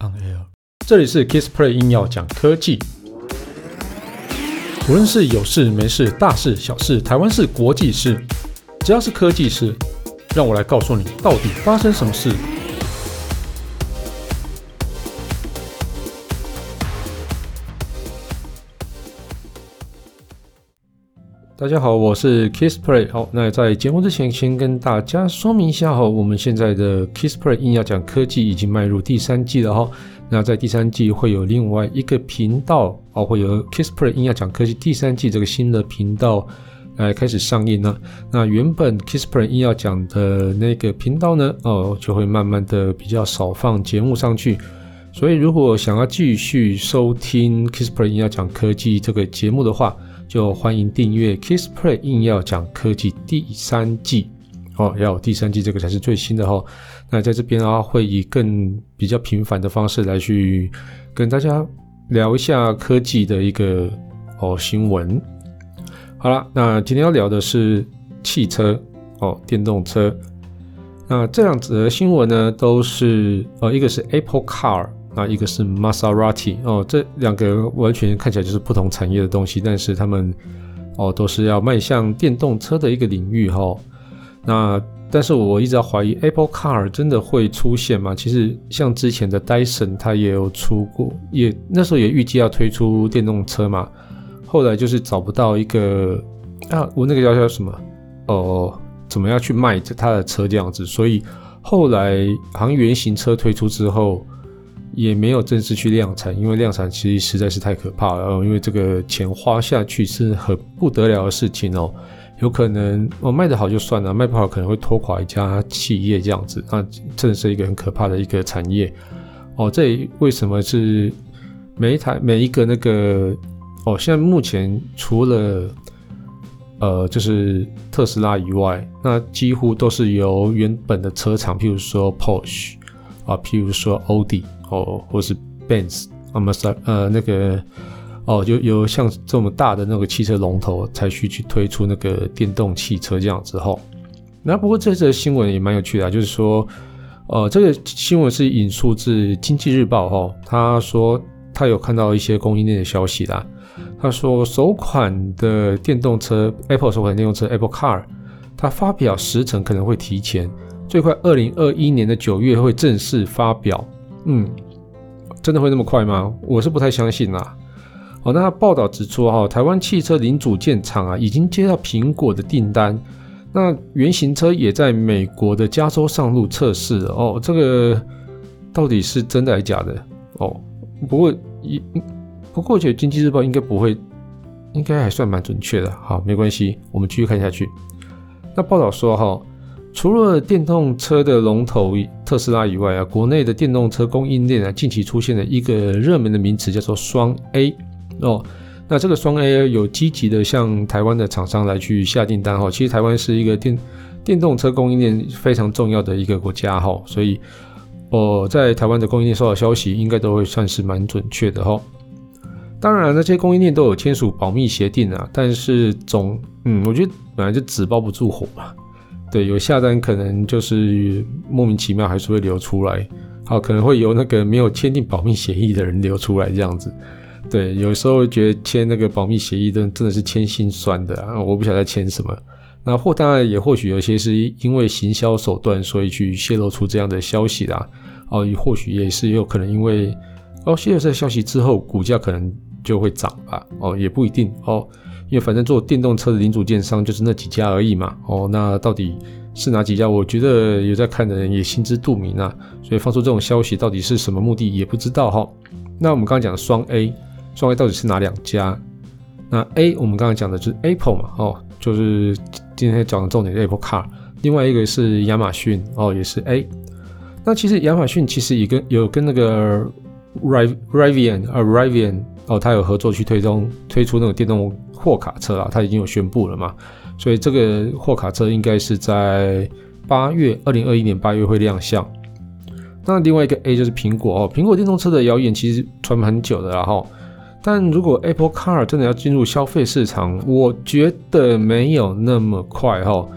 on air。这里是 KissPlay 硬要讲科技，无论是有事没事、大事小事、台湾事、国际事，只要是科技事，让我来告诉你到底发生什么事。大家好，我是 KissPlay。好，那在节目之前，先跟大家说明一下我们现在的 KissPlay 硬要讲科技已经迈入第3季了那在第3季会有另外一个频道会有 KissPlay 硬要讲科技第3季这个新的频道来开始上映呢。那原本 KissPlay 硬要讲的那个频道呢就会慢慢的比较少放节目上去。所以如果想要继续收听 KissPlay 硬要讲科技这个节目的话，就欢迎订阅 KissPlay 硬要讲科技第3季要有第3季，这个才是最新的那在这边会以更比较频繁的方式来去跟大家聊一下科技的一个新闻。好啦，那今天要聊的是汽车电动车。那这两则新闻呢都是一个是 Apple Car，一个是 Maserati 这两个完全看起来就是不同产业的东西，但是他们都是要迈向电动车的一个领域那但是我一直要怀疑 Apple Car 真的会出现吗？其实像之前的 Dyson 它也有出过，那时候也预计要推出电动车嘛，后来就是找不到一个我那个叫什么怎么样去卖它的车这样子，所以后来好像原型车推出之后也没有正式去量产，因为量产其实实在是太可怕了因为这个钱花下去是很不得了的事情有可能卖得好就算了，卖不好可能会拖垮一家企业这样子，那真的是一个很可怕的一个产业这为什么是每一个那个现在目前除了就是特斯拉以外，那几乎都是由原本的车厂，譬如说 Porsche譬如说 Audi或是 Benz 那个就有像这么大的那个汽车龙头才去推出那个电动汽车这样子那不过这则新闻也蛮有趣的就是说这个新闻是引述自经济日报他说他有看到一些供应链的消息啦。他说首款的电动车 Apple 首款电动车 Apple Car 他发表时程可能会提前，最快2021年的9月会正式发表。真的会那么快吗？我是不太相信啦。那报道指出台湾汽车零组件厂已经接到苹果的订单，那原型车也在美国的加州上路测试了这个到底是真的还是假的不过我觉得经济日报应该还算蛮准确的。好，没关系，我们继续看下去。那报道说除了电动车的龙头特斯拉以外国内的电动车供应链近期出现了一个热门的名词，叫做双 A那这个双 A 有积极的向台湾的厂商来去下订单其实台湾是一个电动车供应链非常重要的一个国家所以在台湾的供应链收到消息应该都会算是蛮准确的当然那些供应链都有签署保密协定但是我觉得本来就纸包不住火嘛，对，有下单可能就是莫名其妙还是会流出来可能会由那个没有签订保密协议的人流出来这样子。对，有时候觉得签那个保密协议真的是签心酸的我不晓得在签什么。那当然也或许有些是因为行销手段所以去泄露出这样的消息啦或许也是有可能因为泄露这消息之后股价可能就会涨吧也不一定因为反正做电动车的零组件商就是那几家而已嘛那到底是哪几家，我觉得有在看的人也心知肚明所以放出这种消息到底是什么目的也不知道那我们刚刚讲的双 A 到底是哪两家？那 A 我们刚刚讲的就是 Apple 嘛就是今天讲的重点是 Apple Car， 另外一个是亚马逊也是 A。 那其实亚马逊其实也有跟那个 Rivian 它有合作去推出那个电动货卡车它已经有宣布了嘛，所以这个货卡车应该是在2021年8月会亮相。那另外一个 A 就是苹果苹果电动车的谣言其实传很久的啦但如果 Apple Car 真的要进入消费市场，我觉得没有那么快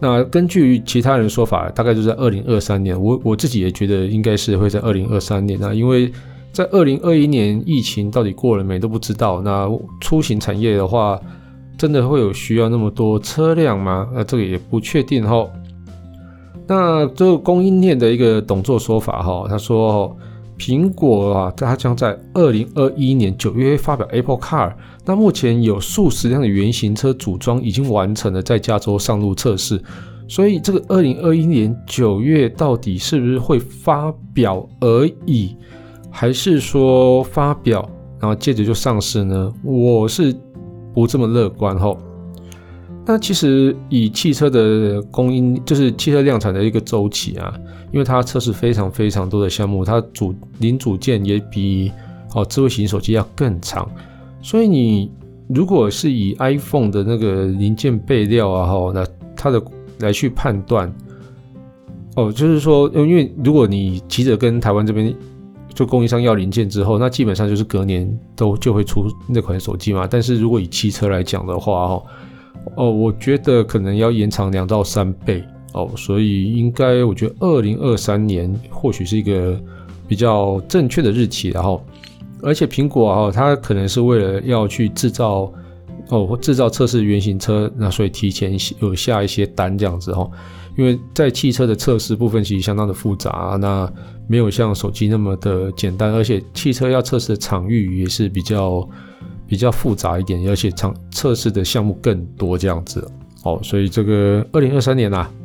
那根据其他人说法，大概就在2023年，我自己也觉得应该是会在2023年啊，因为在2021年疫情到底过了没都不知道。那出行产业的话，真的会有需要那么多车辆吗？这个也不确定齁。那这个供应链的一个董座说法齁，他说苹果啊，它将在2021年9月发表 Apple Car。那目前有数十辆的原型车组装已经完成了在加州上路测试，所以这个2021年9月到底是不是会发表而已，还是说发表然后接着就上市呢？我是不这么乐观齁。那其实以汽车的供应，就是汽车量产的一个周期啊，因为它测试非常非常多的项目，它零组件也比智慧型手机要更长，所以你如果是以 iPhone 的那个零件备料啊，那它的来去判断，就是说，因为如果你急着跟台湾这边就供应商要零件之后，那基本上就是隔年就会出那款手机嘛。但是如果以汽车来讲的话，我觉得可能要延长2到3倍所以应该我觉得2023年或许是一个比较正确的日期，然后而且苹果它可能是为了要去制造测试原型车，那所以提前有下一些单这样子因为在汽车的测试部分其实相当的复杂，那没有像手机那么的简单，而且汽车要测试的场域也是比较复杂一点，而且测试的项目更多这样子所以这个2023年啊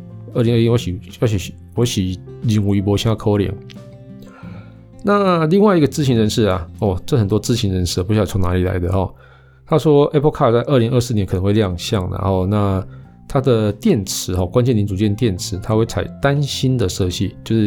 ，2021我是认为没啥可能。那另外一个知情人士啊，这很多知情人士不晓得从哪里来的他说 Apple Car 在2024年可能会亮相，然后那它的电池关键零组件电池，它会采单芯的设计，就是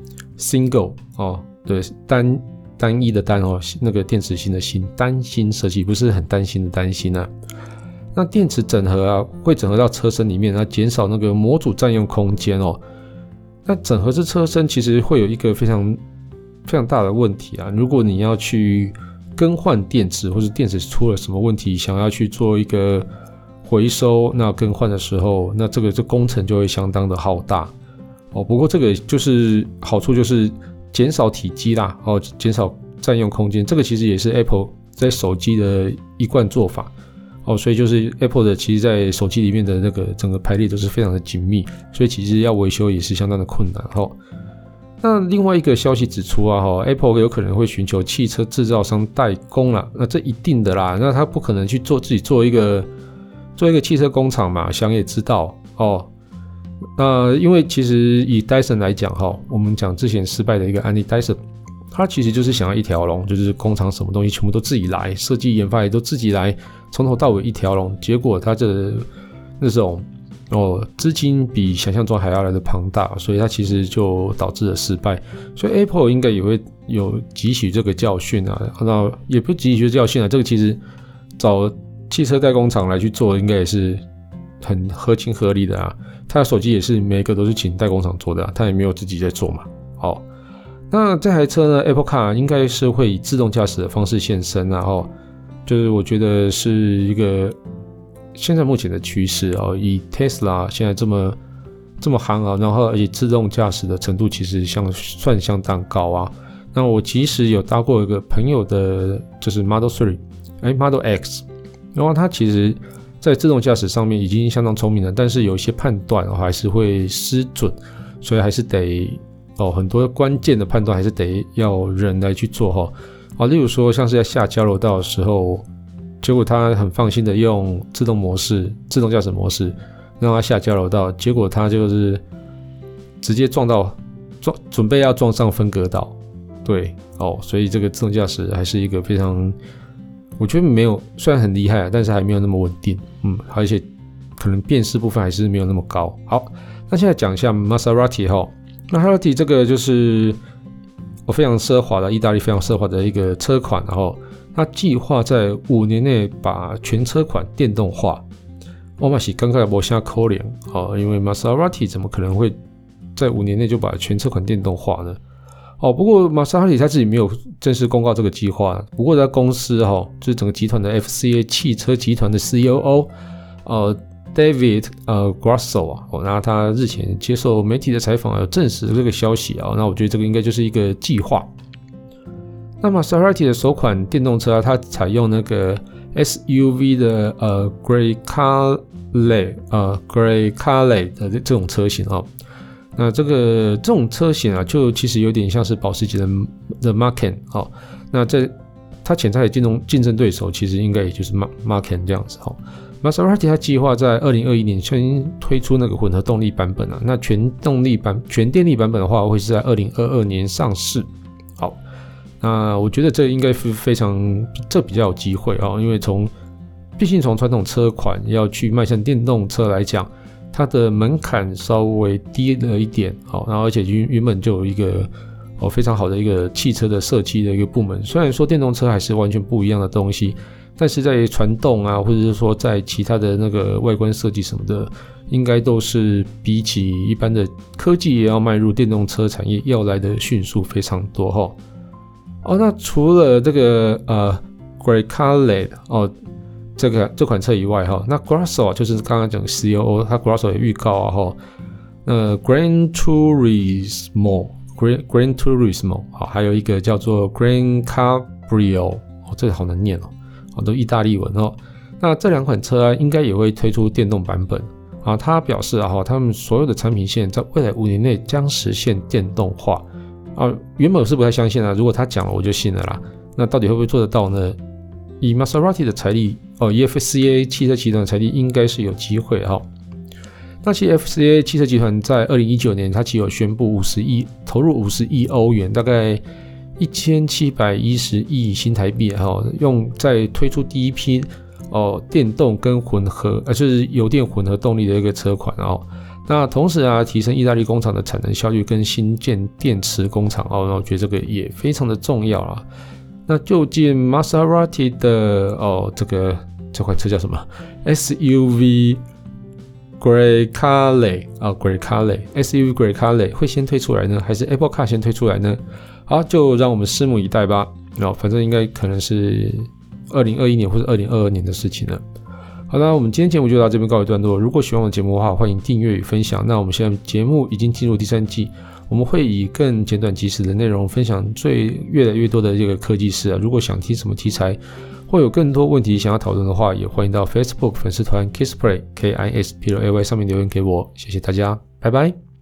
single 对，单一的单那个电池芯的芯，单芯设计，不是很担心的担心啊。那电池整合啊，会整合到车身里面，那减少那个模组占用空间那整合这车身其实会有一个非常非常大的问题啊。如果你要去更换电池，或是电池出了什么问题，想要去做一个回收，那更换的时候，那这工程就会相当的浩大不过这个就是好处就是减少体积啦减少占用空间，这个其实也是 Apple 在手机的一贯做法所以就是 Apple 的其实在手机里面的那个整个排列都是非常的紧密，所以其实要维修也是相当的困难那另外一个消息指出Apple 有可能会寻求汽车制造商代工啦，那这一定的啦，那他不可能去自己做一个汽车工厂嘛，想也知道因为其实以 Dyson 来讲我们讲之前失败的一个案例 Dyson， 它其实就是想要一条龙，就是工厂什么东西全部都自己来，设计研发也都自己来，从头到尾一条龙，结果它那种资金比想象中还要来的庞大，所以它其实就导致了失败。所以 Apple 应该也会有汲取这个教训啊，那也不汲取教训啊，这个其实找汽车代工厂来去做，应该也是很合情合理的啊。他的手机也是每一个都是请代工厂做的他也没有自己在做嘛。那这台车呢 Apple Car 应该是会以自动驾驶的方式现身就是我觉得是一个现在目前的趋势以 Tesla 现在这么夯然后而且自动驾驶的程度其实算相当高那我其实有搭过一个朋友的就是 Model 3 Model X， 然后他其实在自动驾驶上面已经相当聪明了，但是有一些判断还是会失准，所以还是得很多关键的判断还是得要人来去做例如说像是在下交流道的时候，结果他很放心的用自动驾驶模式让他下交流道，结果他就是直接准备要撞上分隔岛，对所以这个自动驾驶还是一个非常，我觉得没有，虽然很厉害但是还没有那么稳定而且可能辨识部分还是没有那么高。好，那现在讲一下 Maserati 这个就是非常奢华的意大利非常奢华的一个车款，然后它计划在5年内把全车款电动化。我也是刚刚没啥可能因为 Maserati 怎么可能会在5年内就把全车款电动化呢？不过玛莎拉蒂他自己没有正式公告这个计划，不过在公司就是整个集团的 FCA 汽车集团的 COO David Grosso 啊，那他日前接受媒体的采访有证实这个消息啊，那我觉得这个应该就是一个计划。那么 Maserati 的首款电动车它采用那个 SUV 的Grecale 的这种车型啊。那这种车型啊，就其实有点像是保时捷的 Macan 哦。那它潜在的竞争对手其实应该也就是 Macan 这样子哦。Maserati 它计划在2021年先推出那个混合动力版本啊。那全电力版本的话，会是在2022年上市。好，那我觉得这应该是比较有机会哦，因为毕竟从传统车款要去迈向电动车来讲，它的门槛稍微低了一点，好，然后而且原本就有一个非常好的一个汽车的设计的一个部门。虽然说电动车还是完全不一样的东西，但是在传动啊，或者是说在其他的那个外观设计什么的，应该都是比起一般的科技也要迈入电动车产业要来的迅速非常多哈。那除了这个Grecale 这款车以外哈，那 Grosso 就是刚刚讲 COO， 它 Grosso 也预告啊哈，Gran Turismo 好，还有一个叫做 Gran Cabrio， 这个好难念都意大利文哦。那这两款车啊，应该也会推出电动版本啊。他表示啊，他们所有的产品线在未来5年内将实现电动化啊。原本我是不太相信啊，如果他讲了我就信了啦。那到底会不会做得到呢？以 Maserati 的财力以 FCA 汽车集团的财力，应该是有机会哈。那其实 FCA 汽车集团在2019年，它其实有宣布投入50亿欧元，大概1710亿新台币哈，用在推出第一批电动跟混合就是油电混合动力的一个车款哦。那同时啊，提升意大利工厂的产能效率跟新建电池工厂那我觉得这个也非常的重要啦。那究竟 Maserati 的这款车叫什么 SUV Grecale SUV Grecale 会先推出来呢，还是 Apple Car 先推出来呢？好，就让我们拭目以待吧。反正应该可能是2021年或者2022年的事情了。好了，我们今天节目就到这边告一段落。如果喜欢我的节目的话，欢迎订阅与分享。那我们现在节目已经进入第3季，我们会以更简短及时的内容分享越来越多的这个科技事啊。如果想听什么题材，或有更多问题想要讨论的话，也欢迎到 Facebook 粉丝团 KISSPLAY KISSPLAY 上面留言给我。谢谢大家，拜拜。